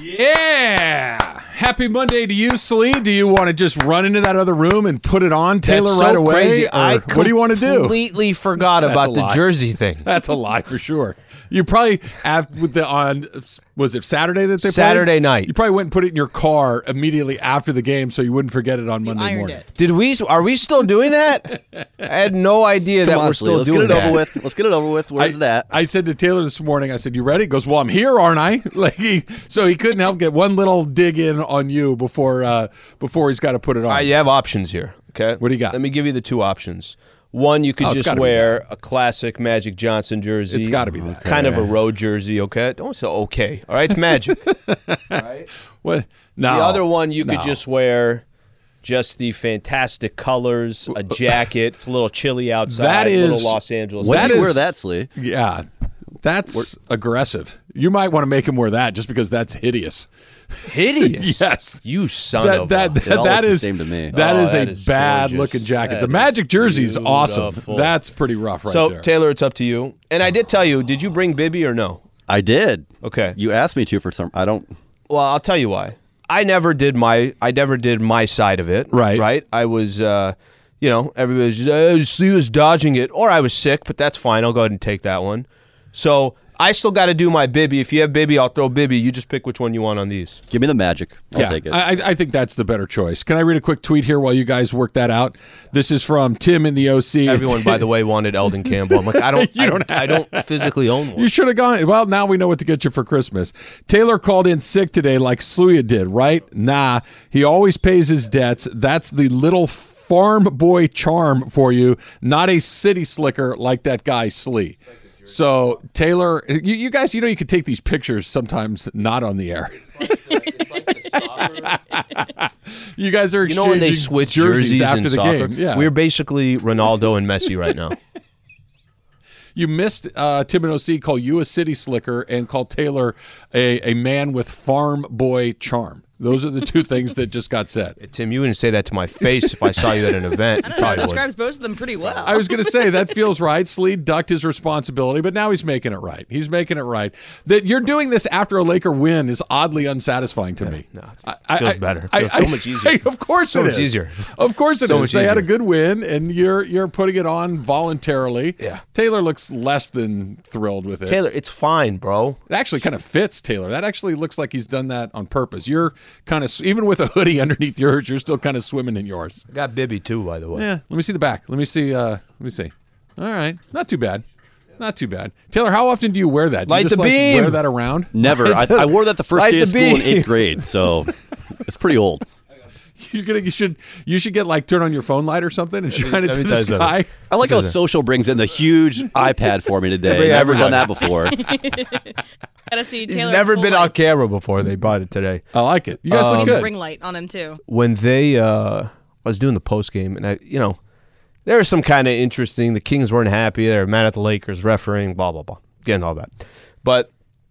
Yeah! Happy Monday to you, Slee. Do you want to just run into that other room and put it on, Taylor, That's right so away? crazy. What do you want to do? Completely forgot about the jersey thing. That's a lie for sure. You probably have with the on. Was it Saturday that they played? Saturday night. You probably went and put it in your car immediately after the game, so you wouldn't forget it on Monday morning. Are we still doing that? I had no idea that we're still doing that. Let's get it over with. Where's that? I said to Taylor this morning, I said, "You ready?" He goes, "Well, I'm here, aren't I?" So he couldn't help get one little dig in on you before he's got to put it on. You have options here. Okay, what do you got? Let me give you the two options. One, you could just wear a classic Magic Johnson jersey. It's got to be that. Kind of a road jersey, okay? Don't say okay. All right, it's Magic. All right? What? No. The other one, you could just wear just the fantastic colors, a jacket. It's a little chilly outside. That is little Los Angeles. When do you wear that, Slee? Yeah. That's aggressive. You might want to make him wear that just because that's hideous. Hideous? Yes. You son of a... That is the same to me. That is a bad-looking jacket. The Magic jersey is awesome. That's pretty rough right there. So, Taylor, it's up to you. And I did tell you, did you bring Bibby or no? I did. Okay. You asked me to for some... I don't... Well, I'll tell you why. I never did my side of it. Right. Right? I was... everybody was just, he was dodging it. Or I was sick, but that's fine. I'll go ahead and take that one. So I still got to do my Bibby. If you have Bibby, I'll throw Bibby. You just pick which one you want on these. Give me the Magic. I'll take it. I think that's the better choice. Can I read a quick tweet here while you guys work that out? This is from Tim in the OC. Everyone, by the way, wanted Eldon Campbell. I'm like, I don't physically own one. You should have gone. Well, now we know what to get you for Christmas. Taylor called in sick today like Sluya did, right? Nah, he always pays his debts. That's the little farm boy charm for you, not a city slicker like that guy Slee. So, Taylor, you guys, you can take these pictures sometimes not on the air. You guys are exchanging when they switch jerseys after in the soccer? game. Yeah. We're basically Ronaldo and Messi right now. You missed Tim and OC call you a city slicker and call Taylor a man with farm boy charm. Those are the two things that just got said. Tim, you wouldn't say that to my face if I saw you at an event. I don't know. It describes both of them pretty well. I was going to say, that feels right. Slee ducked his responsibility, but now he's making it right. He's making it right. That you're doing this after a Laker win is oddly unsatisfying to me. No, it feels better. It feels so much easier. Of course it is. So much easier. Of course it is. They easier. had a good win, and you're putting it on voluntarily. Yeah. Taylor looks less than thrilled with it. Taylor, it's fine, bro. It actually kind of fits Taylor. That actually looks like he's done that on purpose. You're kind of, even with a hoodie underneath yours, you're still kind of swimming in yours. I got Bibby too, by the way. Yeah. Let me see the back. Let me see. All right. Not too bad. Not too bad. Taylor, how often do you wear that? Do you just wear that around? Never. I wore that the first day of school in 8th grade, so it's pretty old. You should get turn on your phone light or something and shine it to the sky. I like how Social brings in the huge iPad for me today. I've never done that before. Gotta see Taylor. He's never been on camera before. They bought it today. I like it. You guys look good. Ring light on him too. When they, I was doing the post game, and there was some kind of interesting. The Kings weren't happy. They were mad at the Lakers refereeing. Blah blah blah. Getting all that, but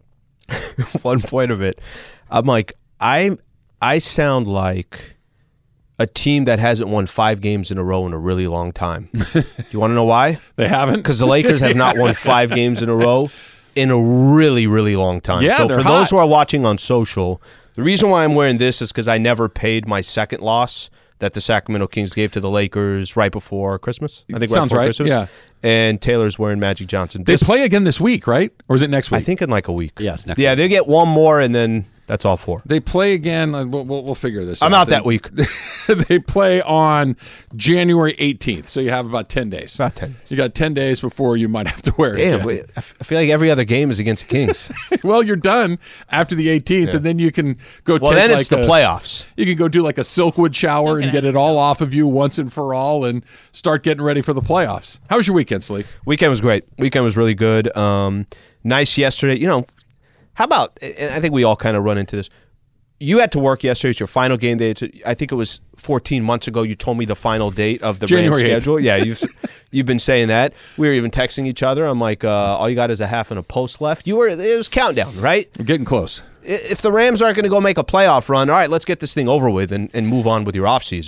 one point of it, I'm like, I sound like a team that hasn't won 5 games in a row in a really long time. Do you want to know why? They haven't? Because the Lakers have not won 5 games in a row in a really, really long time. Yeah, so they're for hot. those who are watching on social, the reason why I'm wearing this is because I never paid my second loss that the Sacramento Kings gave to the Lakers right before Christmas. I think Sounds right before right. Christmas. Yeah. And Taylor's wearing Magic Johnson. They play again this week, right? Or is it next week? I think in like a week. Yes, next week. week. They get one more, and then that's all 4. They play again. We'll figure this out. I'm out that week. They play on January 18th, so you have about 10 days. About 10 days. You got 10 days before you might have to wear it. Damn, again. I feel like every other game is against the Kings. Well, you're done after the 18th, and then you can go Well, take then it's the playoffs. You can go do like a Silkwood shower and get it all off of you once and for all and start getting ready for the playoffs. How was your weekend, Slee? Weekend was great. Weekend was really good. Nice yesterday. How about, and I think we all kind of run into this, you had to work yesterday. It's your final game day. I think it was 14 months ago you told me the final date of the January Rams 8th. schedule. Yeah, you've been saying that. We were even texting each other. I'm like, all you got is a half and a post left. It was countdown, right? We're getting close. If the Rams aren't going to go make a playoff run, all right, let's get this thing over with and move on with your offseason.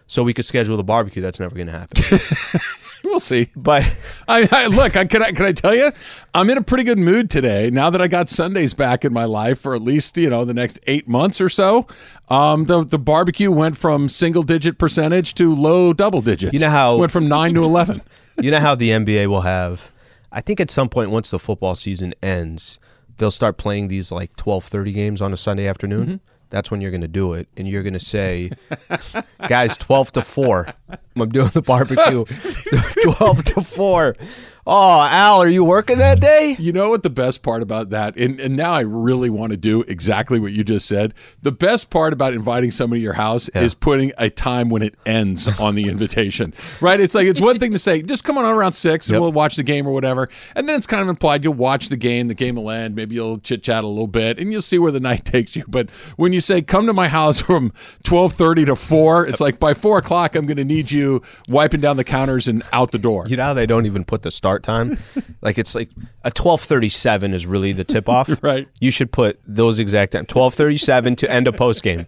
so we could schedule the barbecue. That's never going to happen. We'll see. But Look, can I tell you, I'm in a pretty good mood today. Now that I got Sundays back in my life for at least the next 8 months or so. The barbecue went from single-digit percentage to low double digits. You know how went from 9 to 11. You know how the NBA will have. I think at some point once the football season ends, they'll start playing these like 12:30 games on a Sunday afternoon. Mm-hmm. That's when you're going to do it, and you're going to say, guys, 12 to 4. I'm doing the barbecue. 12 to 4. Oh, Al, are you working that day? You know what the best part about that, and now I really want to do exactly what you just said. The best part about inviting somebody to your house is putting a time when it ends on the invitation, right? It's like, it's one thing to say, just come on around 6 and we'll watch the game or whatever. And then it's kind of implied you'll watch the game will end, maybe you'll chit-chat a little bit, and you'll see where the night takes you. But when you say, come to my house from 12:30 to 4, it's like by 4 o'clock, I'm going to need you wiping down the counters and out the door. You know how they don't even put the start time? Like it's like a 12:37 is really the tip off. Right. You should put those exact time. 12:37 to end a post game.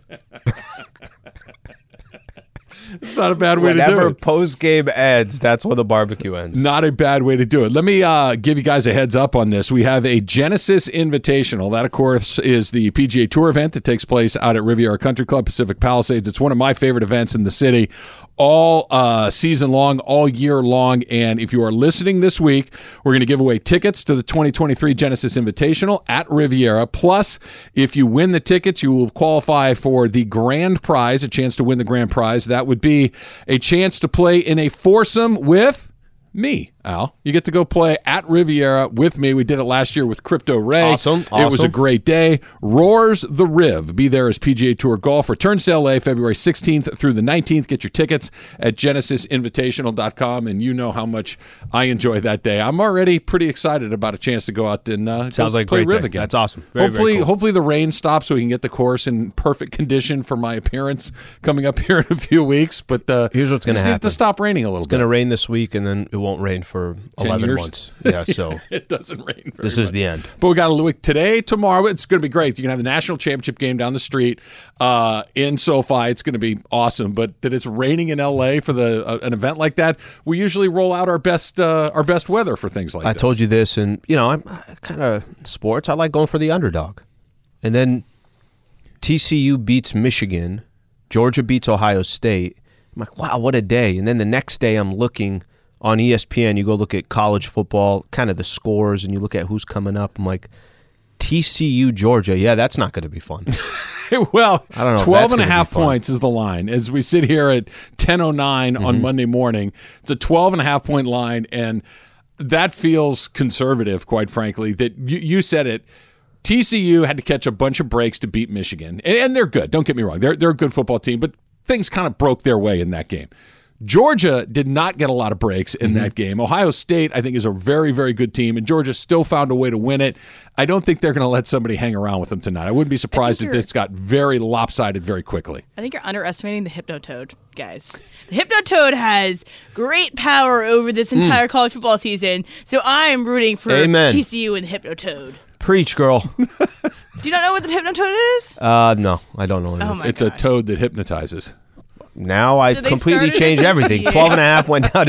It's not a bad way to do it. Whenever post game ends, that's when the barbecue ends. Not a bad way to do it. Let me give you guys a heads up on this. We have a Genesis Invitational. That, of course, is the PGA Tour event that takes place out at Riviera Country Club, Pacific Palisades. It's one of my favorite events in the city, all season long, all year long. And if you are listening this week, we're going to give away tickets to the 2023 Genesis Invitational at Riviera. Plus, if you win the tickets, you will qualify for the grand prize, a chance to win the grand prize. That would be a chance to play in a foursome with me, Al. You get to go play at Riviera with me. We did it last year with Crypto Ray. Awesome. It was a great day. Roars the Riv. Be there as PGA Tour Golf. Returns to LA February 16th through the 19th. Get your tickets at genesisinvitational.com, and you know how much I enjoy that day. I'm already pretty excited about a chance to go out and Sounds like play great Riv day. again. That's awesome. Very cool. Hopefully the rain stops so we can get the course in perfect condition for my appearance coming up here in a few weeks. But here's what's going to happen. Need it to stop raining a little bit. It's going to rain this week, and then it won't rain for 11 years? months. Yeah, so it doesn't rain very this much. is the end. But we got a week today, tomorrow. It's going to be great. You can have the national championship game down the street in SoFi. It's going to be awesome. But that it's raining in LA for an event like that, we usually roll out our best weather for things like this. I told you this, and I'm kind of sports. I like going for the underdog. And then TCU beats Michigan, Georgia beats Ohio State. I'm like, wow, what a day. And then the next day I'm looking on ESPN, you go look at college football, kind of the scores, and you look at who's coming up. I'm like, TCU, Georgia. Yeah, that's not going to be fun. Well, I don't know 12 and a half points is the line. As we sit here at 10:09 on Monday morning, it's a 12 and a half point line, and that feels conservative, quite frankly. That you said it. TCU had to catch a bunch of breaks to beat Michigan, and they're good. Don't get me wrong. They're a good football team, but things kind of broke their way in that game. Georgia did not get a lot of breaks in that game. Ohio State, I think, is a very, very good team, and Georgia still found a way to win it. I don't think they're going to let somebody hang around with them tonight. I wouldn't be surprised if this got very lopsided very quickly. I think you're underestimating the Hypnotoad, guys. The Hypnotoad has great power over this entire college football season, so I'm rooting for TCU and the Hypnotoad. Preach, girl. Do you not know what the Hypnotoad is? No, I don't know what it is. It's a toad that hypnotizes. Now I completely changed everything. 12 and a half went down to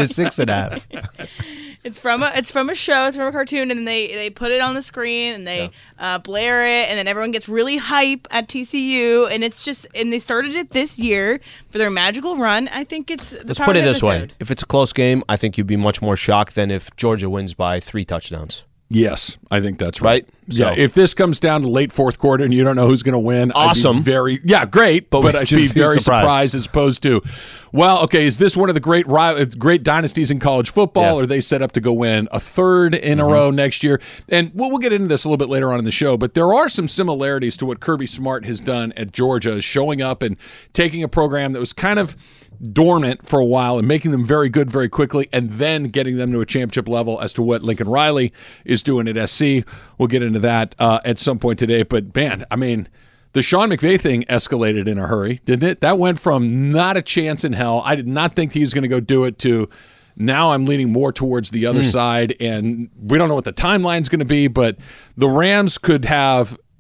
6.5. It's from a show. It's from a cartoon, and then they put it on the screen and they blare it, and then everyone gets really hype at TCU, and they started it this year for their magical run. I think it's the Let's power put it of this way: Hypnotoad. if it's a close game, I think you'd be much more shocked than if Georgia wins by 3 touchdowns. Yes, I think that's right. So, yeah, if this comes down to late fourth quarter and you don't know who's going to win, awesome. I'd be great, but I'd be very surprised as opposed to, well, okay, is this one of the great dynasties in college football, or are they set up to go win a third in a row next year? And we'll get into this a little bit later on in the show, but there are some similarities to what Kirby Smart has done at Georgia, showing up and taking a program that was kind of dormant for a while and making them very good very quickly, and then getting them to a championship level as to what Lincoln Riley is doing at SC. We'll get into that at some point today. But, man, I mean, the Sean McVay thing escalated in a hurry, didn't it? That went from not a chance in hell, I did not think he was going to go do it, to now I'm leaning more towards the other side, and we don't know what the timeline's going to be, but the Rams could have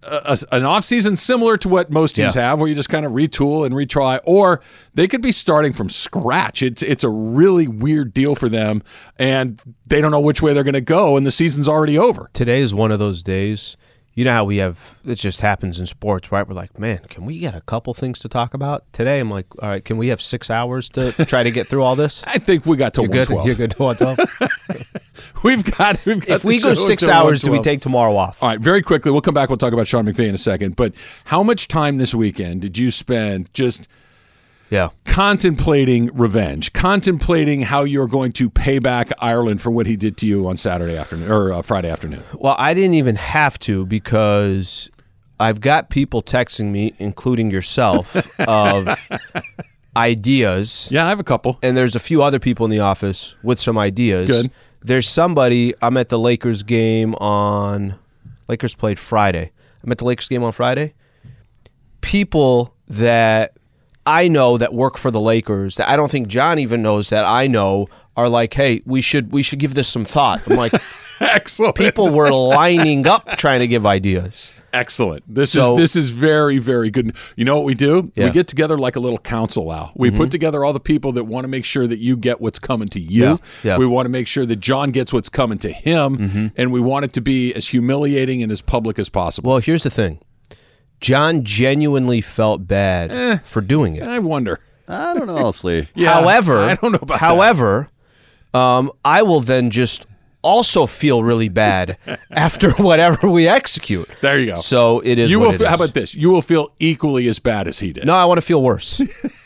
an offseason similar to what most teams have, where you just kind of retool and retry, or they could be starting from scratch. It's a really weird deal for them, and they don't know which way they're going to go, and the season's already over. Today is one of those days. You know how it just happens in sports, right? We're like, man, can we get a couple things to talk about? Today, I'm like, all right, can we have 6 hours to try to get through all this? I think we got to 112. You're good to 112? We've got if we go 6 hours, do we take tomorrow off? All right, very quickly, we'll come back. We'll talk about Sean McVay in a second. But how much time this weekend did you spend just contemplating revenge, contemplating how you're going to pay back Ireland for what he did to you on Saturday afternoon or Friday afternoon? Well, I didn't even have to, because I've got people texting me, including yourself, of ideas. Yeah, I have a couple. And there's a few other people in the office with some ideas. Good. There's somebody, I'm at the Lakers game Lakers played Friday. I'm at the Lakers game on Friday. People that I know that work for the Lakers, that I don't think John even knows that I know, are like, hey, we should give this some thought. I'm like, excellent. People were lining up trying to give ideas. Excellent. This is very, very good. You know what we do? Yeah. We get together like a little council, Al. We put together all the people that want to make sure that you get what's coming to you. Yeah. We want to make sure that John gets what's coming to him, and we want it to be as humiliating and as public as possible. Well, here's the thing. John genuinely felt bad for doing it. I wonder. I don't know, Slee. Yeah, however, I don't know about that. I will then just also feel really bad after whatever we execute. There you go. So it is. How about this? You will feel equally as bad as he did. No, I want to feel worse.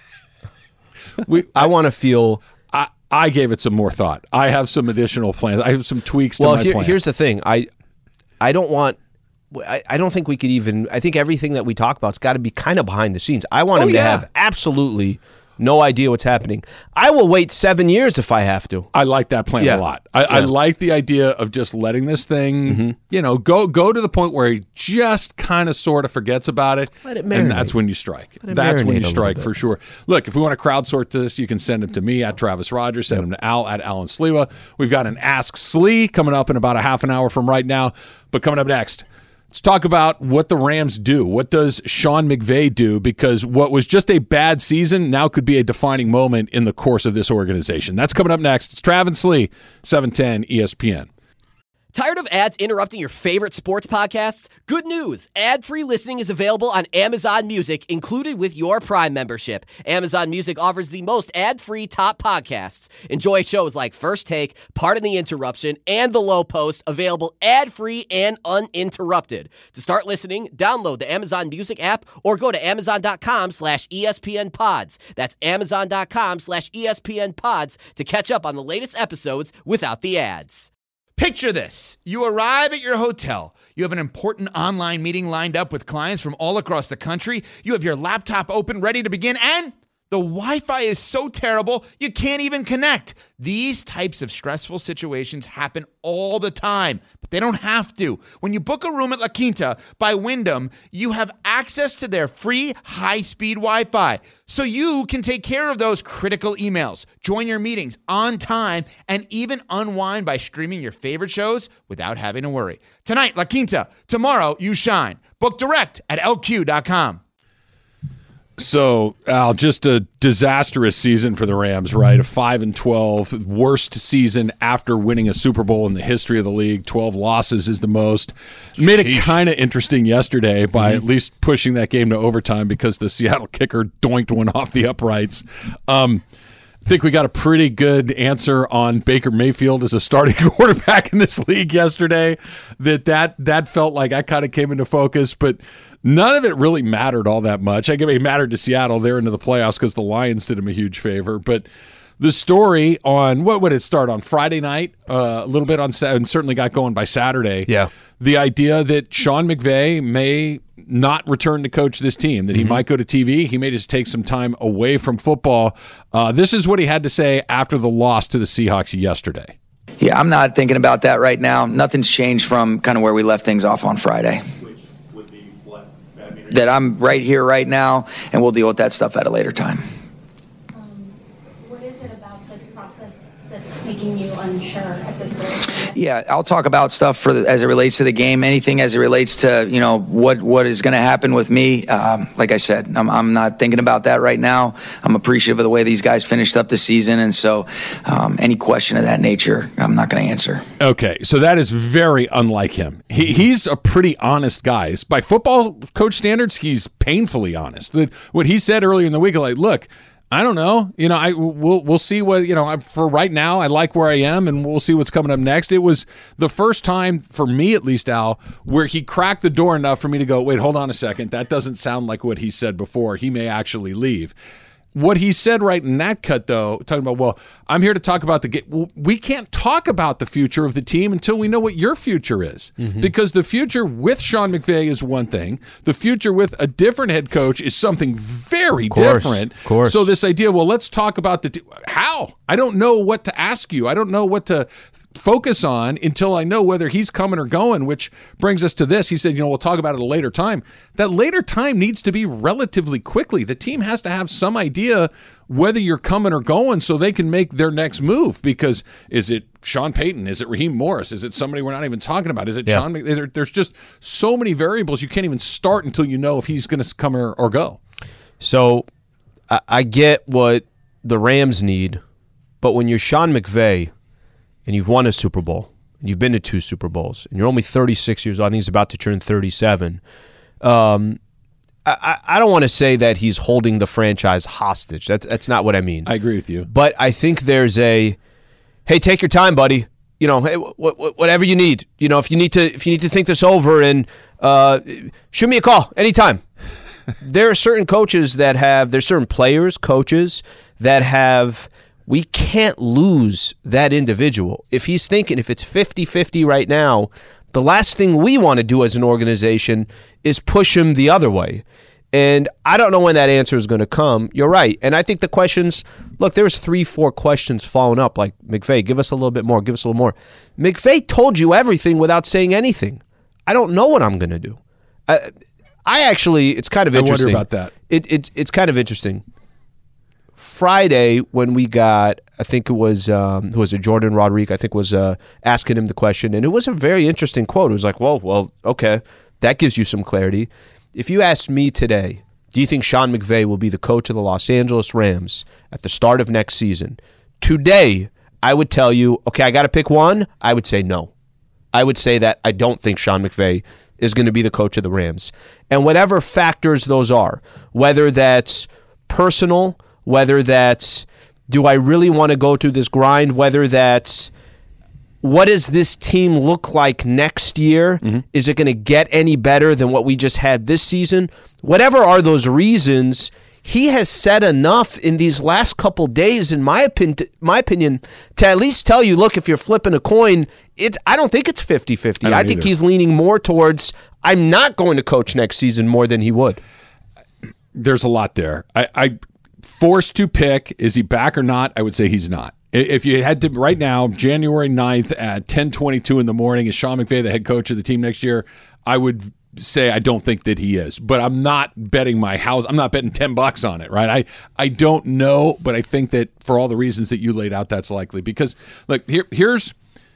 I want to feel. I gave it some more thought. I have some additional plans. I have some tweaks to my plan. Here's the thing. I don't want. I don't think we could even. I think everything that we talk about's got to be kind of behind the scenes. I want him to have absolutely no idea what's happening. I will wait 7 years if I have to. I like that plan a lot. I like the idea of just letting this thing, go to the point where he just kind of sort of forgets about it. Let it marinate. And that's when you strike. That's when you strike for sure. Look, if we want to crowdsource this, you can send them to me at Travis Rogers, send them to Al at Alan Sliwa. We've got an Ask Slee coming up in about a half an hour from right now. But coming up next, let's talk about what the Rams do. What does Sean McVay do? Because what was just a bad season now could be a defining moment in the course of this organization. That's coming up next. It's Travis Slee, 710 ESPN. Tired of ads interrupting your favorite sports podcasts? Good news! Ad-free listening is available on Amazon Music, included with your Prime membership. Amazon Music offers the most ad-free top podcasts. Enjoy shows like First Take, Pardon the Interruption, and The Low Post, available ad-free and uninterrupted. To start listening, download the Amazon Music app or go to amazon.com/ESPN Pods. That's amazon.com/ESPN Pods to catch up on the latest episodes without the ads. Picture this. You arrive at your hotel. You have an important online meeting lined up with clients from all across the country. You have your laptop open, ready to begin, and the Wi-Fi is so terrible, you can't even connect. These types of stressful situations happen all the time, but they don't have to. When you book a room at La Quinta by Wyndham, you have access to their free high-speed Wi-Fi, so you can take care of those critical emails, join your meetings on time, and even unwind by streaming your favorite shows without having to worry. Tonight, La Quinta. Tomorrow, you shine. Book direct at LQ.com. So, Al, just a disastrous season for the Rams, right? A 5-12, worst season after winning a Super Bowl in the history of the league. 12 losses is the most. Made it kind of interesting yesterday by at least pushing that game to overtime because the Seattle kicker doinked one off the uprights. I think we got a pretty good answer on Baker Mayfield as a starting quarterback in this league yesterday. That felt like I kind of came into focus, but none of it really mattered all that much. I guess it mattered to Seattle. They're into the playoffs because the Lions did them a huge favor. But the story on, what would it start on Friday night? A little bit on Saturday, and certainly got going by Saturday. Yeah. The idea that Sean McVay may not return to coach this team, that he might go to TV. He may just take some time away from football. This is what he had to say after the loss to the Seahawks yesterday. Yeah, I'm not thinking about that right now. Nothing's changed from kind of where we left things off on Friday. That I'm right here, right now, and we'll deal with that stuff at a later time. What is it about this process that's making you unsure at this stage? Yeah, I'll talk about stuff as it relates to the game. Anything as it relates to what is going to happen with me. Like I said, I'm not thinking about that right now. I'm appreciative of the way these guys finished up the season, and so any question of that nature, I'm not going to answer. Okay, so that is very unlike him. He's a pretty honest guy. By football coach standards, he's painfully honest. What he said earlier in the week, like, look, I don't know. We'll see what, for right now, I like where I am, and we'll see what's coming up next. It was the first time, for me at least, Al, where he cracked the door enough for me to go, wait, hold on a second. That doesn't sound like what he said before. He may actually leave. What he said right in that cut, though, talking about, well, I'm here to talk about the game. Well, we can't talk about the future of the team until we know what your future is. Mm-hmm. Because the future with Sean McVay is one thing. The future with a different head coach is something very different. Of course. So this idea, well, let's talk about how? I don't know what to ask you. I don't know what to focus on until I know whether he's coming or going, which brings us to this. He said, we'll talk about it at a later time. That later time needs to be relatively quickly. The team has to have some idea whether you're coming or going so they can make their next move, because is it Sean Payton? Is it Raheem Morris? Is it somebody we're not even talking about? Is it Sean? There's just so many variables you can't even start until you know if he's going to come or go. So I get what the Rams need, but when you're Sean McVay and you've won a Super Bowl, and you've been to 2 Super Bowls, and you're only 36 years old, I think he's about to turn 37, I don't want to say that he's holding the franchise hostage. That's not what I mean. I agree with you. But I think there's hey, take your time, buddy. Hey, whatever you need. If you need to think this over, and shoot me a call anytime. There are certain coaches there's certain players, coaches that have, we can't lose that individual. If he's thinking, if it's 50-50 right now, the last thing we want to do as an organization is push him the other way. And I don't know when that answer is going to come. You're right. And I think the questions, look, there was 3-4 questions following up, like, McVay, give us a little bit more, give us a little more. McVay told you everything without saying anything. I don't know what I'm going to do. I actually, it's kind of interesting. I wonder about that. It's kind of interesting. Friday, when we got, I think it was Jordan Rodriguez, I think was asking him the question, and it was a very interesting quote. It was like, well, okay, that gives you some clarity. If you asked me today, do you think Sean McVay will be the coach of the Los Angeles Rams at the start of next season? Today, I would tell you, okay, I got to pick one. I would say no. I would say that I don't think Sean McVay is going to be the coach of the Rams. And whatever factors those are, whether that's personal, whether that's, do I really want to go through this grind? Whether that's, what does this team look like next year? Mm-hmm. Is it going to get any better than what we just had this season? Whatever are those reasons, he has said enough in these last couple days, in my opinion, to at least tell you, look, if you're flipping a coin, I don't think it's 50-50. I think he's leaning more towards, I'm not going to coach next season more than he would. There's a lot there. I forced to pick, is he back or not? I would say he's not. If you had to, right now, January 9th at 10:22 in the morning, is Sean McVay the head coach of the team next year? I would say I don't think that he is, but I'm not betting my house. I'm not betting $10 on it, right? I don't know, but I think that for all the reasons that you laid out, that's likely. Because, look, here's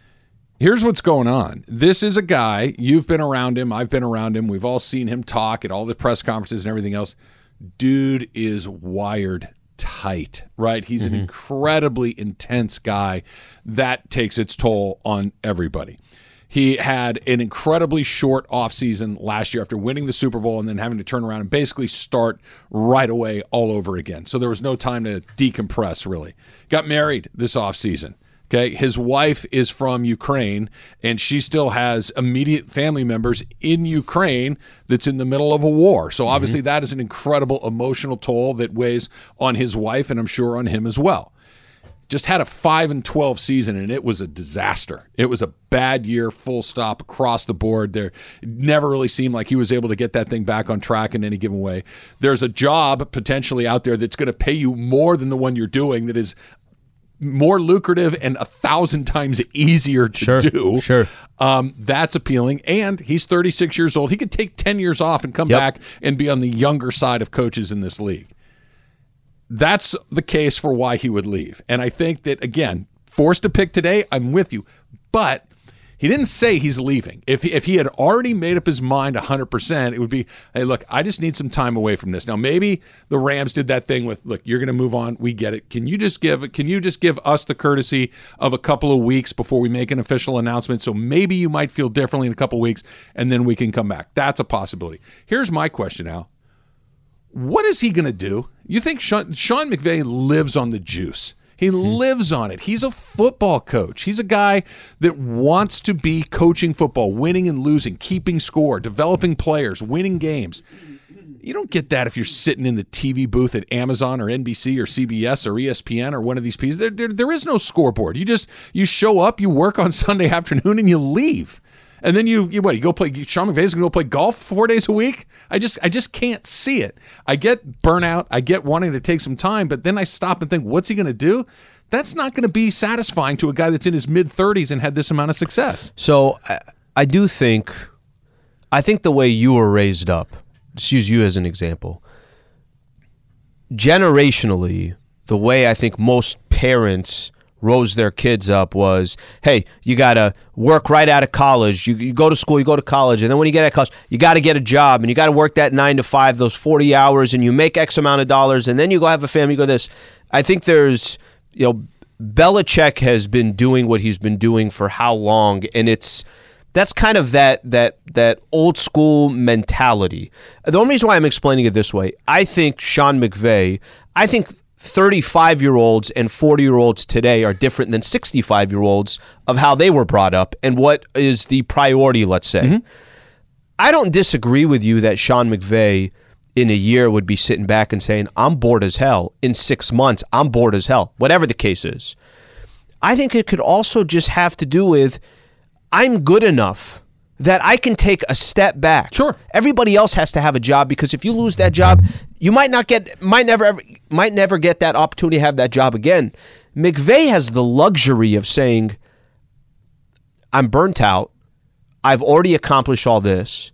what's going on. This is a guy, you've been around him, I've been around him, we've all seen him talk at all the press conferences and everything else. Dude is wired tight, right? He's an incredibly intense guy. That takes its toll on everybody. He had an incredibly short offseason last year after winning the Super Bowl and then having to turn around and basically start right away all over again. So there was no time to decompress, really. Got married this offseason. Okay, his wife is from Ukraine, and she still has immediate family members in Ukraine that's in the middle of a war. So obviously that is an incredible emotional toll that weighs on his wife, and I'm sure on him as well. Just had a 5-12 season, and it was a disaster. It was a bad year, full stop, across the board. There, it never really seemed like he was able to get that thing back on track in any given way. There's a job potentially out there that's going to pay you more than the one you're doing, that is more lucrative and 1,000 times easier to do. Sure. That's appealing. And he's 36 years old. He could take 10 years off and come back and be on the younger side of coaches in this league. That's the case for why he would leave. And I think that, again, forced to pick today, I'm with you. But He didn't say he's leaving. If he had already made up his mind 100%, it would be, hey, look, I just need some time away from this. Now, maybe the Rams did that thing with, look, you're going to move on. We get it. Can you just give us the courtesy of a couple of weeks before we make an official announcement? So maybe you might feel differently in a couple of weeks, and then we can come back. That's a possibility. Here's my question, Al. What is he going to do? You think Sean McVay lives on the juice? He lives on it. He's a football coach. He's a guy that wants to be coaching football, winning and losing, keeping score, developing players, winning games. You don't get that if you're sitting in the TV booth at Amazon or NBC or CBS or ESPN or one of these pieces. There is no scoreboard. You show up, you work on Sunday afternoon, and you leave. And then you go play. Sean McVay's going to go play golf 4 days a week. I just can't see it. I get burnout. I get wanting to take some time, but then I stop and think, what's he going to do? That's not going to be satisfying to a guy that's in his mid-30s and had this amount of success. So I think the way you were raised up, let's use you as an example. Generationally, the way I think most parents rose their kids up was, hey, you got to work right out of college. You go to school, you go to college, and then when you get out of college, you got to get a job, and you got to work that 9 to 5, those 40 hours, and you make X amount of dollars, and then you go have a family, you go this. I think there's, Belichick has been doing what he's been doing for how long, and that's kind of that old school mentality. The only reason why I'm explaining it this way, I think Sean McVay, 35-year-olds and 40-year-olds today are different than 65-year-olds of how they were brought up and what is the priority, let's say. Mm-hmm. I don't disagree with you that Sean McVay in a year would be sitting back and saying, I'm bored as hell. In 6 months, I'm bored as hell. Whatever the case is. I think it could also just have to do with, I'm good enough that I can take a step back. Sure. Everybody else has to have a job, because if you lose that job, you might never get that opportunity to have that job again. McVay has the luxury of saying, I'm burnt out. I've already accomplished all this.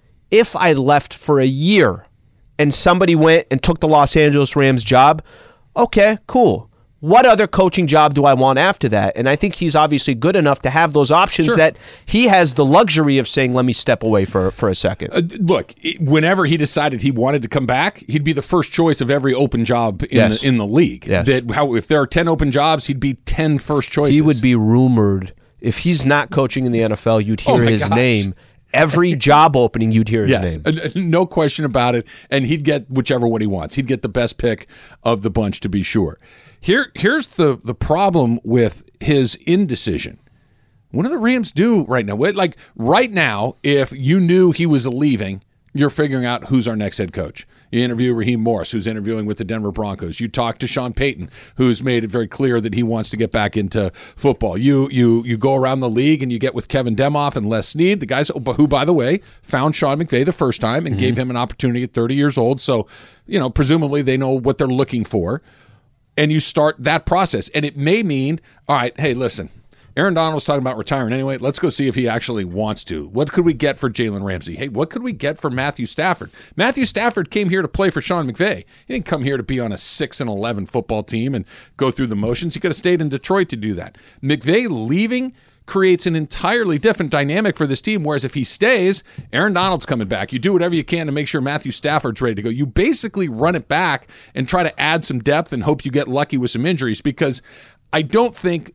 If I left for a year and somebody went and took the Los Angeles Rams job, okay, cool. What other coaching job do I want after that? And I think he's obviously good enough to have those options. Sure. That he has the luxury of saying, let me step away for a second. Look, whenever he decided he wanted to come back, he'd be the first choice of every open job in the league. Yes. If there are 10 open jobs, he'd be 10 first choices. He would be rumored. If he's not coaching in the NFL, you'd hear his name. Every job opening, you'd hear his name. No question about it. And he'd get whichever one he wants. He'd get the best pick of the bunch, to be sure. Here's the problem with his indecision. What do the Rams do right now? Like right now, if you knew he was leaving, you're figuring out who's our next head coach. You interview Raheem Morris, who's interviewing with the Denver Broncos. You talk to Sean Payton, who's made it very clear that he wants to get back into football. You go around the league and you get with Kevin Demoff and Les Snead, the guys who, by the way, found Sean McVay the first time and gave him an opportunity at 30 years old. So, presumably they know what they're looking for. And you start that process. And it may mean, all right, hey, listen, Aaron Donald's talking about retiring anyway. Let's go see if he actually wants to. What could we get for Jalen Ramsey? Hey, what could we get for Matthew Stafford? Matthew Stafford came here to play for Sean McVay. He didn't come here to be on a 6-11 football team and go through the motions. He could have stayed in Detroit to do that. McVay leaving creates an entirely different dynamic for this team, whereas if he stays, Aaron Donald's coming back. You do whatever you can to make sure Matthew Stafford's ready to go. You basically run it back and try to add some depth and hope you get lucky with some injuries, because I don't think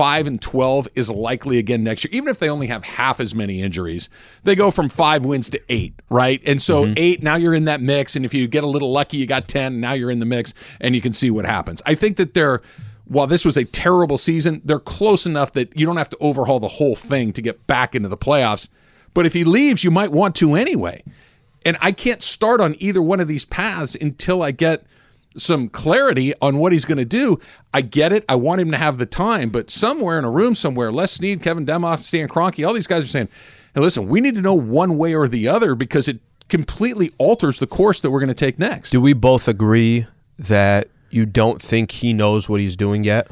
5-12 is likely again next year. Even if they only have half as many injuries, they go from 5 wins to 8, right? And so 8, now you're in that mix, and if you get a little lucky, you got 10, now you're in the mix, and you can see what happens. I think that while this was a terrible season, they're close enough that you don't have to overhaul the whole thing to get back into the playoffs. But if he leaves, you might want to anyway. And I can't start on either one of these paths until I get some clarity on what he's going to do. I get it. I want him to have the time. But somewhere in a room somewhere, Les Snead, Kevin Demoff, Stan Kroenke, all these guys are saying, hey, listen, we need to know one way or the other, because it completely alters the course that we're going to take next. Do we both agree that you don't think he knows what he's doing yet?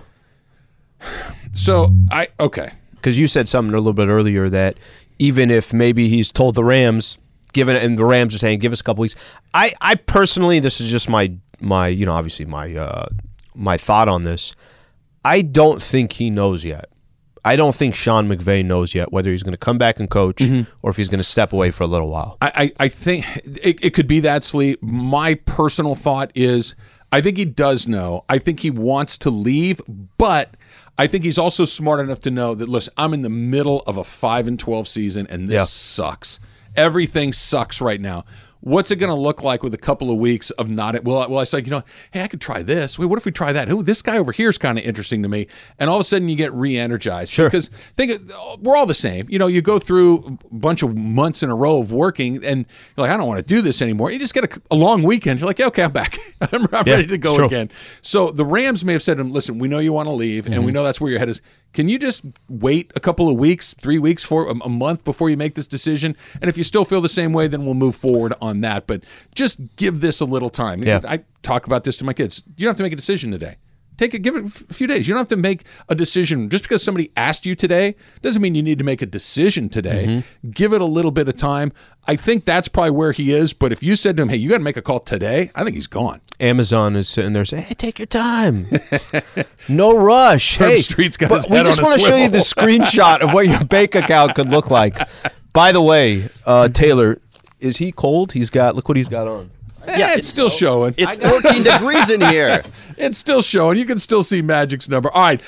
Okay. Because you said something a little bit earlier that even if maybe he's told the Rams, and the Rams are saying, give us a couple weeks. I personally, this is just my obviously my thought on this. I don't think he knows yet. I don't think Sean McVay knows yet whether he's going to come back and coach or if he's going to step away for a little while. I think it could be that, Slee. My personal thought is I think he does know. I think he wants to leave, but I think he's also smart enough to know that, listen, I'm in the middle of a 5-12 season, and this sucks. Everything sucks right now. What's it going to look like with a couple of weeks of not? Well, I said, hey, I could try this. Wait, what if we try that? This guy over here is kind of interesting to me. And all of a sudden, you get re-energized. Sure. Because we're all the same. You go through a bunch of months in a row of working, and you're like, I don't want to do this anymore. You just get a long weekend. You're like, yeah, okay, I'm back. I'm ready to go again. So the Rams may have said to him, listen, we know you want to leave, and we know that's where your head is. Can you just wait a couple of weeks, 3 weeks, for a month before you make this decision? And if you still feel the same way, then we'll move forward on that. But just give this a little time. Yeah. I talk about this to my kids. You don't have to make a decision today. Give it a few days. You don't have to make a decision. Just because somebody asked you today doesn't mean you need to make a decision today. Give it a little bit of time. I think that's probably where he is. But if you said to him, hey, you got to make a call today, I think he's gone. Amazon is sitting there saying, hey, take your time. No rush. Herb Hey, Street's got but his we head just on a want to show you the screenshot of what your bank account could look like. By the way, Taylor, is he cold? Look what he's got on. Yeah, it's still showing. It's 14 degrees in here. It's still showing. You can still see Magic's number. All right,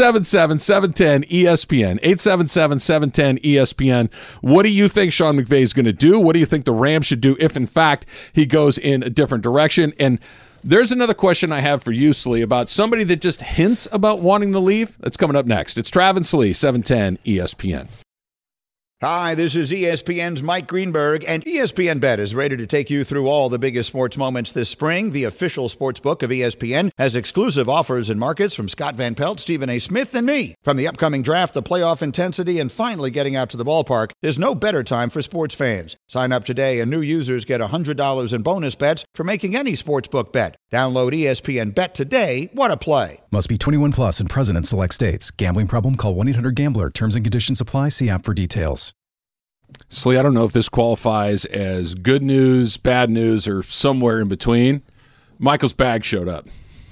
877-710-ESPN. 877-710-ESPN. What do you think Sean McVay is going to do? What do you think the Rams should do if, in fact, he goes in a different direction? And there's another question I have for you, Slee, about somebody that just hints about wanting to leave. That's coming up next. It's Trav and Slee, 710 ESPN. Hi, this is ESPN's Mike Greenberg, and ESPN Bet is ready to take you through all the biggest sports moments this spring. The official sports book of ESPN has exclusive offers and markets from Scott Van Pelt, Stephen A. Smith, and me. From the upcoming draft, the playoff intensity, and finally getting out to the ballpark, there's no better time for sports fans. Sign up today, and new users get $100 in bonus bets for making any sportsbook bet. Download ESPN Bet today. What a play. Must be 21 plus and present in select states. Gambling problem? Call 1-800-GAMBLER. Terms and conditions apply. See app for details. Slee, I don't know if this qualifies as good news, bad news, or somewhere in between. Michael's bag showed up.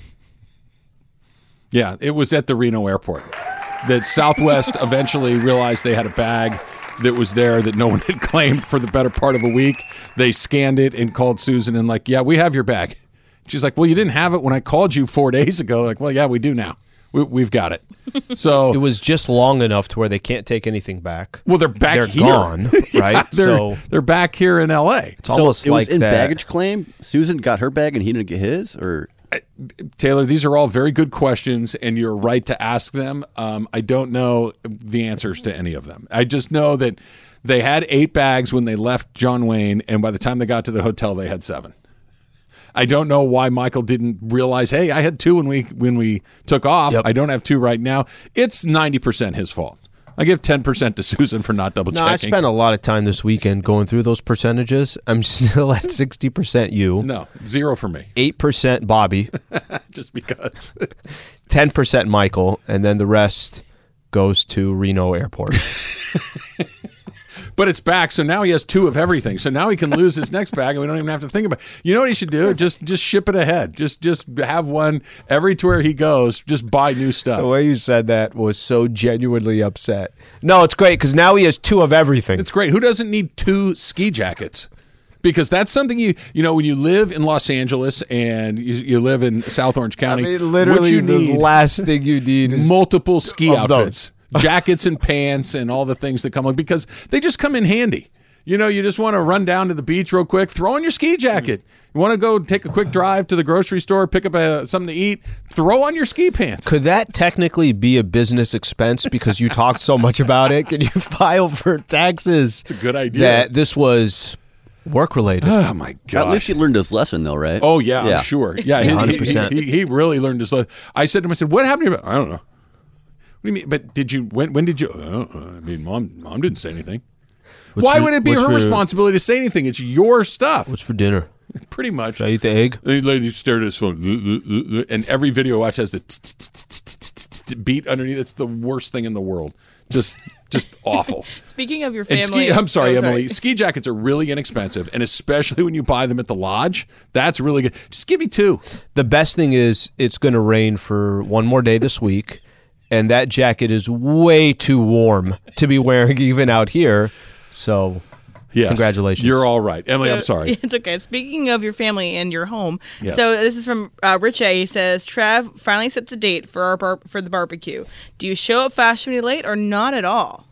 Yeah, it was at the Reno airport. That Southwest eventually realized they had a bag that was there that no one had claimed for the better part of a week. They scanned it and called Susan and like, yeah, we have your bag. She's like, well, you didn't have it when I called you 4 days ago. Like, well, yeah, we do now. We've got it. So it was just long enough to where they can't take anything back. Well, they're back They're here. Gone, right? They're back here in L.A. It's almost it was like in that. baggage claim. Susan got her bag and he didn't get his, or Taylor, these are all very good questions, and you're right to ask them. I don't know the answers to any of them. I just know that they had 8 bags when they left John Wayne, and by the time they got to the hotel, they had 7. I don't know why Michael didn't realize, hey, I had 2 when we took off. Yep. I don't have 2 right now. It's 90% his fault. I give 10% to Susan for not double checking. No, I spent a lot of time this weekend going through those percentages. I'm still at 60% you. No, 0 for me. 8% Bobby. Just because. 10% Michael, and then the rest goes to Reno Airport. But it's back, so now he has 2 of everything. So now he can lose his next bag, and we don't even have to think about it. You know what he should do? Just ship it ahead. Just have one every tour he goes. Just buy new stuff. The way you said that was so genuinely upset. No, it's great because now he has 2 of everything. It's great. Who doesn't need 2 ski jackets? Because that's something you know when you live in Los Angeles and you live in South Orange County. I mean, literally the last thing you need is multiple ski outfits. Those. Jackets and pants and all the things that come on because they just come in handy. You know, you just want to run down to the beach real quick, throw on your ski jacket. You want to go take a quick drive to the grocery store, pick up something to eat, throw on your ski pants. Could that technically be a business expense because you talked so much about it? Can you file for taxes? It's a good idea. That this was work-related. Oh, my God. At least he learned his lesson, though, right? Oh, yeah, I'm sure. Yeah, 100%. He really learned his lesson. I said to him, I said, what happened to you? I don't know. What do you mean? But did you? When did you? I mean, mom didn't say anything. Why would it be her responsibility to say anything? It's your stuff. What's for dinner? Pretty much. Should I eat the egg? The lady stared at his phone, and every video I watch has the beat underneath. It's the worst thing in the world. Just awful. Speaking of your family, I'm sorry, Emily. Ski jackets are really inexpensive, and especially when you buy them at the lodge, that's really good. Just give me 2. The best thing is it's going to rain for one more day this week. and that jacket is way too warm to be wearing even out here. So, yes, congratulations. You're all right. Emily, I'm So, sorry. It's okay. Speaking of your family and your home, Yes. so this is from Rich A. He says, Trav finally sets a date for for the barbecue. Do you show up fashionably late or not at all?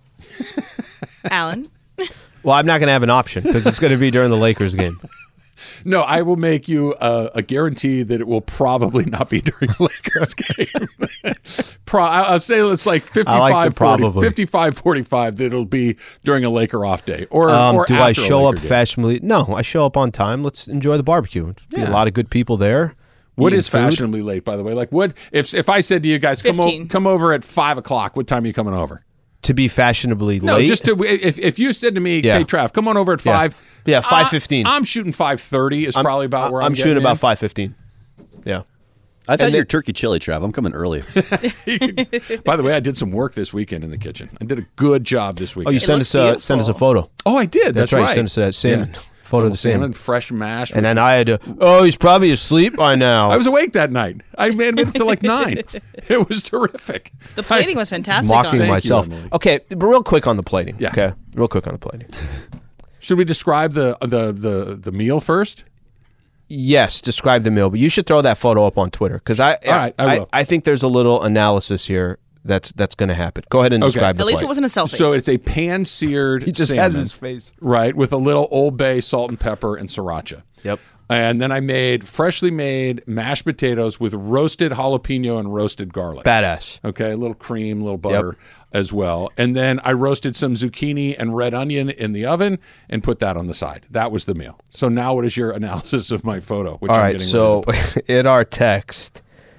Alan? Well, I'm not going to have an option because it's going to be during the Lakers game. No, I will make you a guarantee that it will probably not be during the Lakers game. I'll say it's like 55-45 that it'll be during a Laker off day. Or Do I after a show up Laker game. fashionably? No, I show up on time. Let's enjoy the barbecue. Be a lot of good people there. What eating is food. fashionably late, by the way? Like, what if I said to you guys, come 15. come over at 5 o'clock? What time are you coming over? To be fashionably No, late? just to if you said to me, Yeah. "Hey, Trav, come on over at 5." Yeah, 5:15. I'm shooting 5:30 is probably about where I'm shooting getting about 5:15. Yeah. I've had your turkey chili, Trav. I'm coming early. By the way, I did some work this weekend in the kitchen. I did a good job this Oh, weekend. you send us a photo. Oh, I did. That's right. right. You sent us that salmon. Yeah. Photo of the salmon. Fresh mash. And then I had to, he's probably asleep by now. I was awake that night. I made it to like 9. It was terrific. The plating was fantastic. mocking on it. myself. Emily. Okay, but real quick on the plating. Yeah. Okay, real quick on the plating. Should we describe the meal first? Yes, describe the meal, but you should throw that photo up on Twitter because All right, I will. I think there's a little analysis here that's going to happen. Go ahead and describe the At least plate. it wasn't a selfie. So it's a pan-seared He just salmon, has his face. right, with a little Old Bay salt and pepper and sriracha. Yep. And then I made freshly made mashed potatoes with roasted jalapeno and roasted garlic. Badass. Okay, a little cream, a little butter as well. And then I roasted some zucchini and red onion in the oven and put that on the side. That was the meal. So now what is your analysis of my photo? Which All I'm right, getting so ready to put? in our text,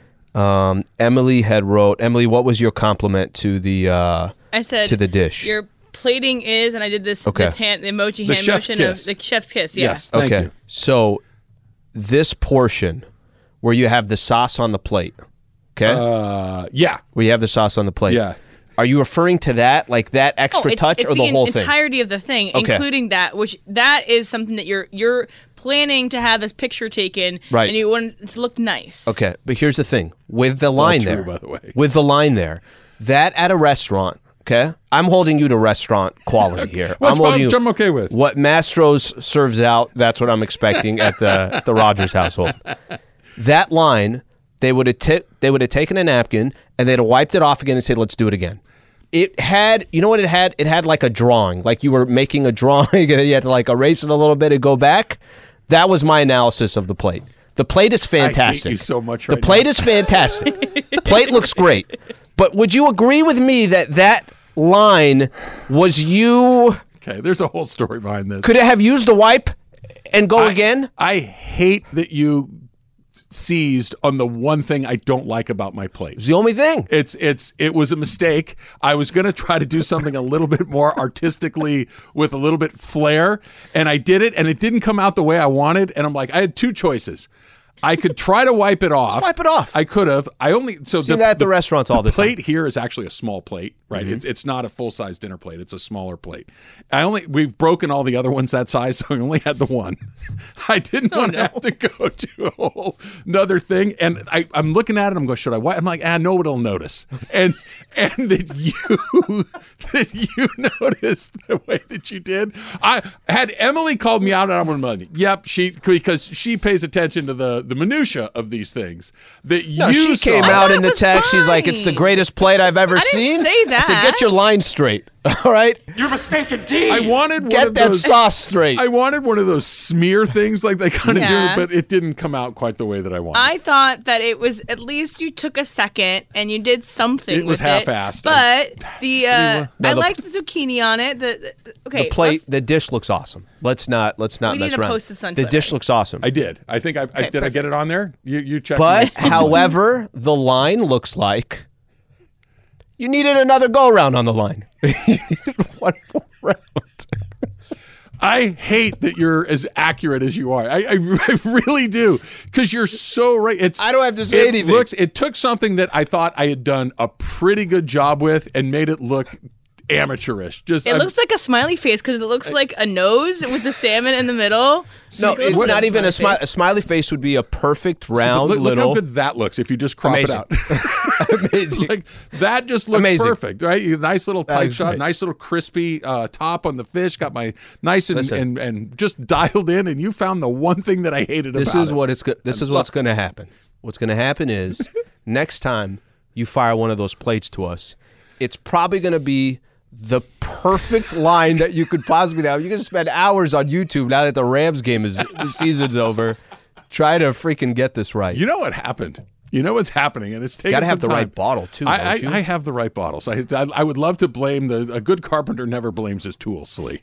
Emily wrote, Emily, what was your compliment to the I said to the dish? Your plating is, and I did this Okay. this hand the emoji The hand chef's motion kiss. of the chef's kiss. Yeah. Yes, thank okay, you. so this portion where you have the sauce on the plate, okay? Yeah. Where you have the sauce on the plate. Yeah. Are you referring to that, like that extra touch, it's or the whole thing? entirety of the thing, Okay. including that, which that is something that you're planning to have this picture taken, Right. and you want it to look nice. Okay, but here's the thing with the line true, there. by the way. With the line there, that at a restaurant. Okay, I'm holding you to restaurant quality here. Which holding I'm okay with. What Mastro's serves out, that's what I'm expecting at the Rogers household. That line, they would have taken a napkin and they'd have wiped it off again and said, "Let's do it again." It had, you know what it had? It had like a drawing, like you were making a drawing and you had to like erase it a little bit and go back. That was my analysis of the plate. The plate is fantastic. I hate you so much The right plate now. is fantastic. The plate looks great. But would you agree with me that line was you? Okay, there's a whole story behind this. Could it have used a wipe and go again? I hate that you seized on the one thing I don't like about my plate. It's the only thing. It was a mistake. I was going to try to do something a little bit more artistically with a little bit flair, and I did it, and it didn't come out the way I wanted. And I'm like, I had two choices. I could try to wipe it off. Just wipe it off. I could have. I only See that at the restaurants all the time. plate here is actually a small plate, right? It's not a full size dinner plate. It's a smaller plate. We've broken all the other ones that size, so I only had the one. I didn't want to have to go to a whole another thing. And I'm looking at it. I'm going, should I wipe? I'm like, nobody'll notice. And that you noticed the way that you did. I had Emily called me out on money. Yep, because she pays attention to the minutia of these things. That No, you she came saw. out in That the was text. She's like, "It's the fine. greatest plate I've ever I didn't seen." say I said, "Get your that. line straight." All right, I wanted one get of that those. sauce straight. I wanted one of those smear things like they kind of Yeah. do, but it didn't come out quite the way that I wanted. I thought that it was at least you took a second and you did something. It was with half-assed. But I the- liked the zucchini on it. Okay, the plate, let's- the dish looks awesome. Let's not We mess need to around. post this on the Twitter. dish looks awesome. I did. I think I did. I get it on there. You checked. But me. however, the line looks like you needed another go round on the line. You needed one more round. I hate that you're as accurate as you are. I really do, because you're so right. I don't have to say anything. It took something that I thought I had done a pretty good job with and made it look amateurish. Just It looks like a smiley face because it looks like a nose with the salmon in the middle. No, it's not even a smiley. A smiley face would be a perfect round look little. how good that looks if you just crop Amazing. it out. Amazing. Like that just looks Amazing. perfect, right? Nice little tight is shot, great. nice little crispy top on the fish. Got my nice and just dialed in, and you found the one thing that I hated This about is it. what it's. This is what's going to happen. What's going to happen is next time you fire one of those plates to us, it's probably going to be the perfect line that you could possibly have. You can spend hours on YouTube now that the Rams game is the season's over. Try to freaking get this right. You know what happened? You know what's happening, and it's taking Gotta have some the time. right bottle too. I don't you? have the right bottles. I would love to blame a good carpenter never blames his tools, Slee.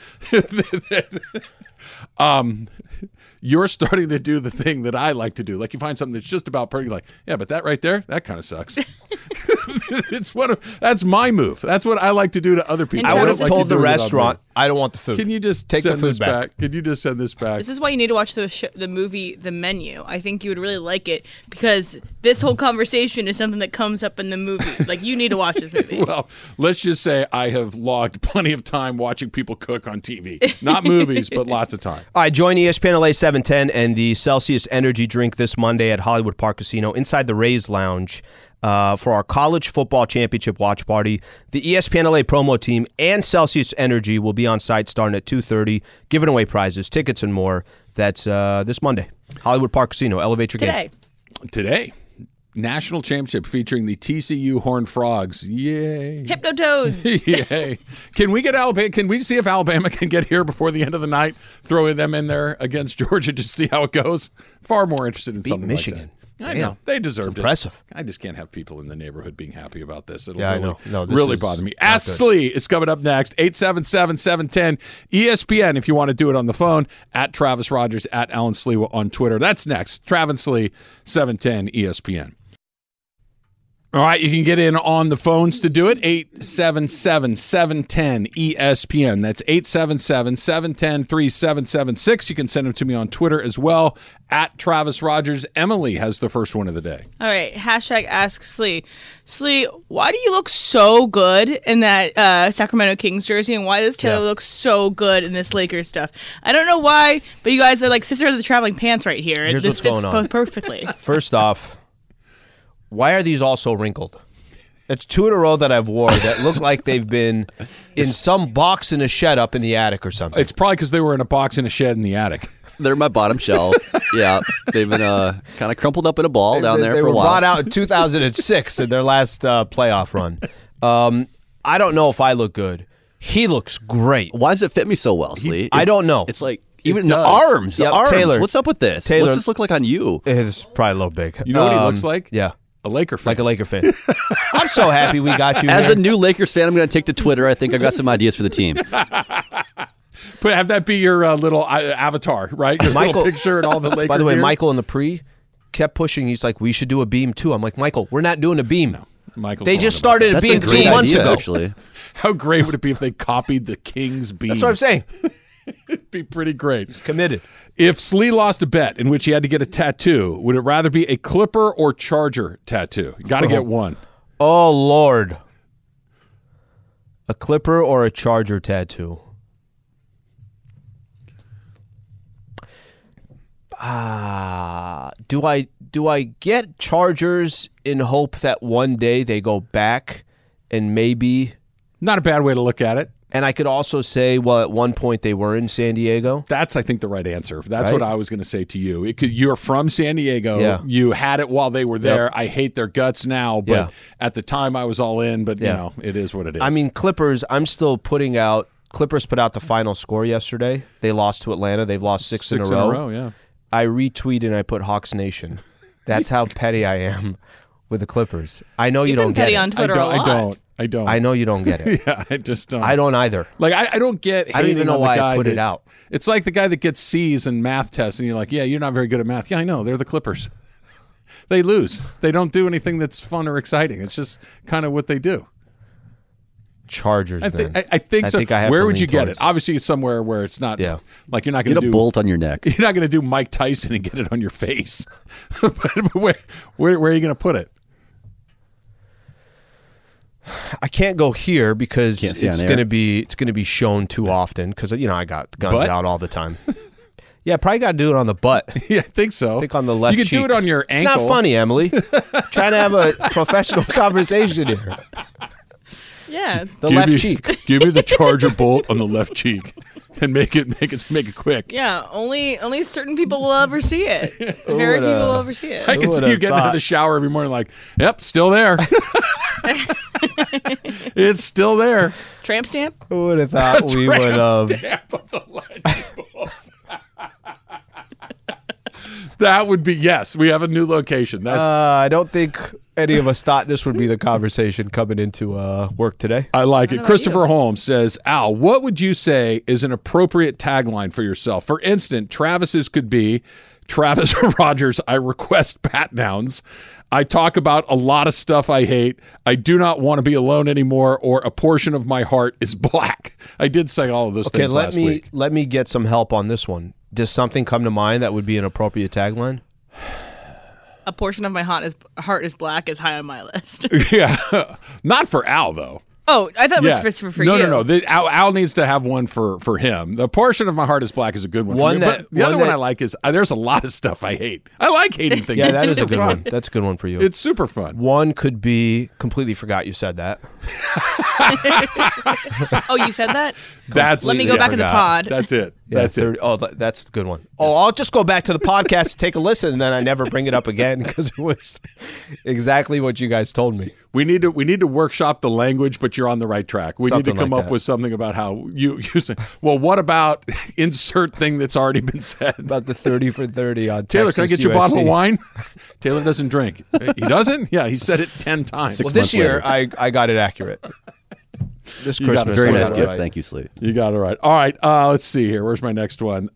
You're starting to do the thing that I like to do. Like you find something that's just about perfect. Like, yeah, but that right there, that kind of sucks. That's my move. That's what I like to do to other people. I would Travis, have this told is the doing it on restaurant, me. I don't want the food. Can you just take the send food this back? Can you just send this back? This is why you need to watch the movie The Menu. I think you would really like it because this whole conversation is something that comes up in the movie. Like, you need to watch this movie. Well, let's just say I have logged plenty of time watching people cook on TV. Not movies, but lots of time. All right, join ESPN LA 710 and the Celsius Energy Drink this Monday at Hollywood Park Casino inside the Rays Lounge for our college football championship watch party. The ESPN LA promo team and Celsius Energy will be on site starting at 2:30, giving away prizes, tickets, and more. That's this Monday. Hollywood Park Casino. Elevate your game. Today, national championship featuring the TCU Horned Frogs. Yay. Hypnotoad. Yay. Can we get Alabama? Can we see if Alabama can get here before the end of the night? Throwing them in there against Georgia just to see how it goes. Far more interested in something Michigan. like that. I know. They deserved it. Impressive. I just can't have people in the neighborhood being happy about this. It'll Yeah, I really, know. No, this really is bother me. not Ask good. Slee is coming up next. 877-710 ESPN if you want to do it on the phone. At Travis Rogers, at Alan Slee on Twitter. That's next. Travis Slee, 710 ESPN. All right, you can get in on the phones to do it. 877-710-ESPN. That's 877-710-3776. You can send them to me on Twitter as well. At Travis Rogers. Emily has the first one of the day. All right. Hashtag Ask Slee. Slee, why do you look so good in that Sacramento Kings jersey, and why does Taylor look so good in this Lakers stuff? I don't know why, but you guys are like sister of the traveling pants right here. Here's This what's fits going on. both perfectly. First off, why are these all so wrinkled? It's two in a row that I've worn that look like they've been in some box in a shed up in the attic or something. It's probably because they were in a box in a shed in the attic. They're my bottom shelf. Yeah, they've been kind of crumpled up in a ball down there they for were a while. brought out in 2006 in their last playoff run. I don't know if I look good. He looks great. Why does it fit me so well, Slee? I don't know. It's like even the does. arms. The Yep, arms. Taylor. What's up with this? Taylor- What's this look like on you? It's probably a little big. You know what he looks like? Yeah. A Laker fan. Like a Laker fan. I'm so happy we got you As here. a new Lakers fan, I'm going to take to Twitter. I think I've got some ideas for the team. Have that be your little avatar, right? Your Michael- little picture and all the Laker By the way, gear. Michael in the pre kept pushing. He's like, we should do a beam too. I'm like, Michael, we're not doing a beam. Michael's They wrong just about started a That's beam a great 2 months idea, ago. actually. that. How great would it be if they copied the Kings beam? That's what I'm saying. It'd be pretty great. Committed. If Slee lost a bet in which he had to get a tattoo, would it rather be a Clipper or Charger tattoo? You got to get one. Oh, Lord. A Clipper or a Charger tattoo? Do I get Chargers in hope that one day they go back and maybe, Not a bad way to look at it. and I could also say, well, at one point they were in San Diego. That's, I think, the right answer. That's Right? what I was going to say to you. You're from San Diego. Yeah. You had it while they were there. Yep. I hate their guts now, but Yeah. at the time I was all in. But, Yeah. you know, it is what it is. I mean, Clippers, I'm still putting out, Clippers put out the final score yesterday. They lost to Atlanta. They've lost six in a row. yeah. I retweet and I put Hawks Nation. That's how petty I am with the Clippers. I know you You've don't been get petty it. on Twitter a lot. I don't. I know you don't get it. Yeah, I just don't. I don't either. Like, I don't get I don't even hating know on the why I guy put it that- out. It's like the guy that gets C's in math tests, and you're like, yeah, you're not very good at math. Yeah, I know. They're the Clippers. They lose. They don't do anything that's fun or exciting. It's just kind of what they do. Chargers, I, then. I think so. think I have Where to would lean you get towards- it? Obviously, it's somewhere where it's not. Yeah. Like you're not going Get to a do bolt on your neck. You're not going to do Mike Tyson and get it on your face. But where are you going to put it? I can't go here because Can't see it's on air. going to be shown too often because I got guns Butt? out all the time. Yeah, probably got to do it on the butt. Yeah, I think so. I think on the left You could cheek. do it on your It's ankle. not funny, Emily. Trying to have a professional conversation here. Yeah. The left cheek. Give me the Charger bolt on the left cheek, and make it quick. Yeah, only certain people will ever see it. Very few will ever see it. I can see you getting out of the shower every morning, like, yep, still there. It's still there. Tramp stamp? Who would have thought we would have? Stamp of the legend. That would be, yes, we have a new location. That's I don't think any of us thought this would be the conversation coming into work today. I like it. about Christopher you? Holmes says, Al, what would you say is an appropriate tagline for yourself? For instance, Travis's could be, Travis Rogers, I request bat downs. I talk about a lot of stuff I hate. I do not want to be alone anymore, or a portion of my heart is black. I did say all of those things last week. Let me get some help on this one. Does something come to mind that would be an appropriate tagline? A portion of my heart is black is high on my list. Yeah. Not for Al, though. Oh, I thought it Yeah. was for no, you. No. Al needs to have one for him. The portion of my heart is black is a good one. For me. But the other one I like is there's a lot of stuff I hate. I like hating things. Yeah, It's that is a super good fun. one. That's a good one for you. It's super fun. One could be completely forgot you said that. Oh, you said that? That's Let me go back in the pod. That's it. Yeah, That's it. Oh, that's a good one. Oh, I'll just go back to the podcast, take a listen, and then I never bring it up again because it was exactly what you guys told me. We need to workshop the language, but you're on the right track. We need Something to come like up that. with something about how you say, well, what about insert thing that's already been said? About the 30 for 30 on Taylor, Texas can I get you a bottle of USC. wine? Taylor doesn't drink. He doesn't? Yeah, he said it 10 times. Well, this year I got it accurate. This You got Christmas, it. Very I nice got it gift. right. Thank you, Slade. You got it right. All right. Let's see here. Where's my next one?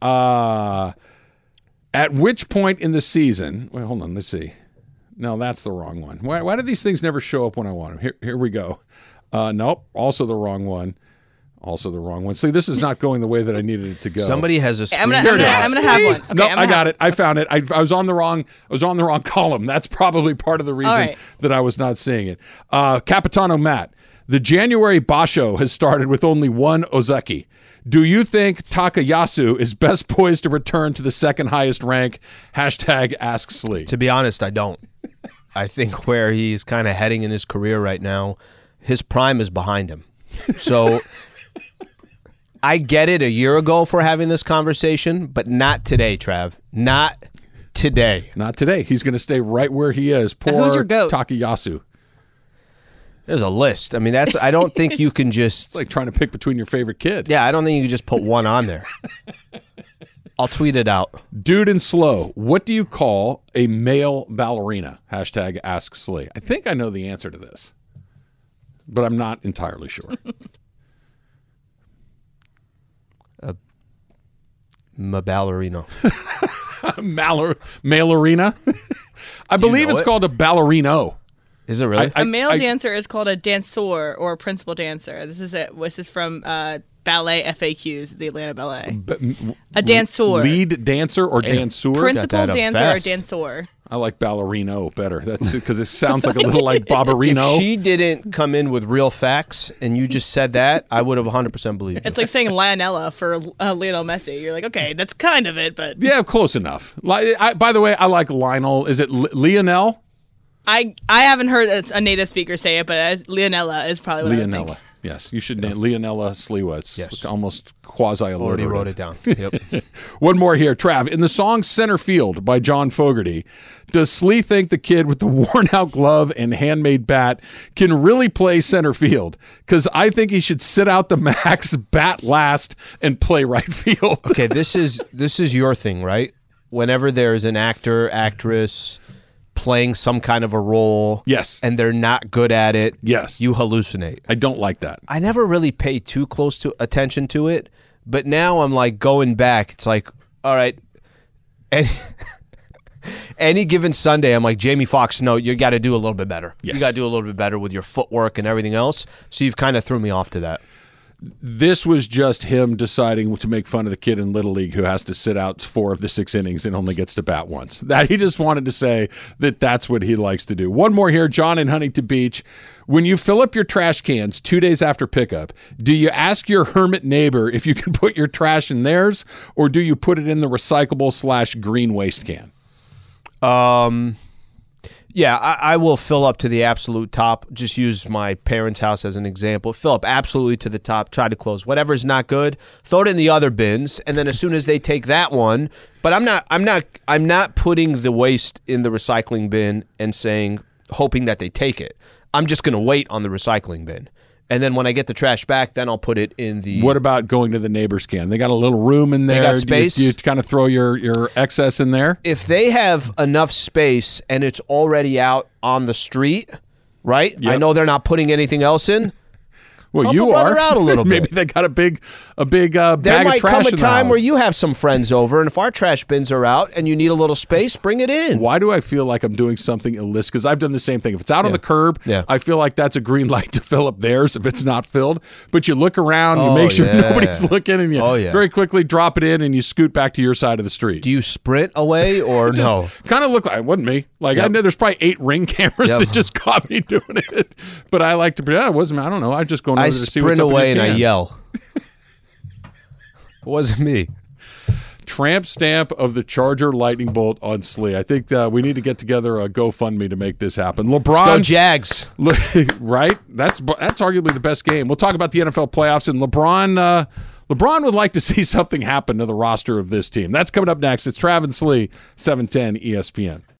At which point in the season? Wait, hold on. Let's see. No, that's the wrong one. Why do these things never show up when I want them? Here we go. Nope. Also the wrong one. Also the wrong one. See, this is not going the way that I needed it to go. Somebody has a I'm screen. gonna have one. Okay, No, I'm gonna I got have- it. I found it. I was on the wrong column. That's probably part of the reason right. that I was not seeing it. Capitano Matt, the January Basho has started with only one Ozeki. Do you think Takayasu is best poised to return to the second highest rank? Hashtag Ask Slee. To be honest, I don't. I think where he's kind of heading in his career right now, his prime is behind him. So I get it a year ago for having this conversation, but not today, Trav. Not today. Not today. He's going to stay right where he is. Poor who's your goat? Takayasu. There's a list. I mean, I don't think you can just. It's like trying to pick between your favorite kid. Yeah, I don't think you can just put one on there. I'll tweet it out. Dude and Slow, what do you call a male ballerina? Hashtag Ask Slee. I think I know the answer to this, but I'm not entirely sure. Ballerino. Malarina? I believe know it's it? called a ballerino. Is it really? A male dancer is called a danseur or a principal dancer. This is it. This is from Ballet FAQs, the Atlanta Ballet. A danseur. Lead dancer or danseur? Principal that up dancer fast. or danseur. I like ballerino better. That's because it sounds like a little like Barbarino. If she didn't come in with real facts and you just said that, I would have 100% believed you. It's like saying Lionella for Lionel Messi. You're like, okay, that's kind of it, but Yeah, close enough. By the way, I like Lionel. Is it Lionel? I haven't heard a native speaker say it, but Leonella is probably what I would Leonella. think. Yes, you should name Leonella Sliwa. It's Yes. almost quasi-alliterative. Already wrote it down. Yep. One more here, Trav. In the song Center Field by John Fogerty, does Slee think the kid with the worn-out glove and handmade bat can really play center field? Because I think he should sit out the max, bat last, and play right field. Okay, this is your thing, right? Whenever there's an actor, actress playing some kind of a role, Yes. and they're not good at it, Yes. you hallucinate. I don't like that. I never really pay too close to attention to it, but now I'm like going back. It's like, all right, any given Sunday, I'm like, Jamie Foxx, no, you got to do a little bit better. Yes. You got to do a little bit better with your footwork and everything else. So you've kind of threw me off to that. This was just him deciding to make fun of the kid in Little League who has to sit out 4 of the 6 innings and only gets to bat once. That he just wanted to say that that's what he likes to do. One more here, John in Huntington Beach. When you fill up your trash cans 2 days after pickup, do you ask your hermit neighbor if you can put your trash in theirs, or do you put it in the recyclable/green waste can? Yeah, I will fill up to the absolute top. Just use my parents' house as an example. Fill up absolutely to the top. Try to close whatever's not good. Throw it in the other bins, and then as soon as they take that one, but I'm not putting the waste in the recycling bin and hoping that they take it. I'm just going to wait on the recycling bin. And then when I get the trash back, then I'll put it in the... What about going to the neighbor's can? They got a little room in there. They got space. Do you kind of throw your excess in there? If they have enough space and it's already out on the street, right? Yep. I know they're not putting anything else in. Well, Help you a brother are out a little bit. Maybe they got a big bag There of trash. might come a in the time house. where you have some friends over, and if our trash bins are out and you need a little space, bring it in. Why do I feel like I'm doing something illicit? Because I've done the same thing. If it's out on the curb, I feel like that's a green light to fill up theirs if it's not filled. But you look around, you make sure nobody's looking, and you very quickly drop it in, and you scoot back to your side of the street. Do you sprint away or no? Kind of look like it wasn't me. Like I know there's probably 8 Ring cameras that just caught me doing it. But I like to. Yeah, it wasn't. I don't know. I just go over to see what's up in your and can. I yell. It wasn't me. Tramp stamp of the Charger lightning bolt on Slee. I think we need to get together a GoFundMe to make this happen. LeBron, Let's go Jags. Right? That's arguably the best game. We'll talk about the NFL playoffs, and LeBron would like to see something happen to the roster of this team. That's coming up next. It's Travis Slee, 710 ESPN.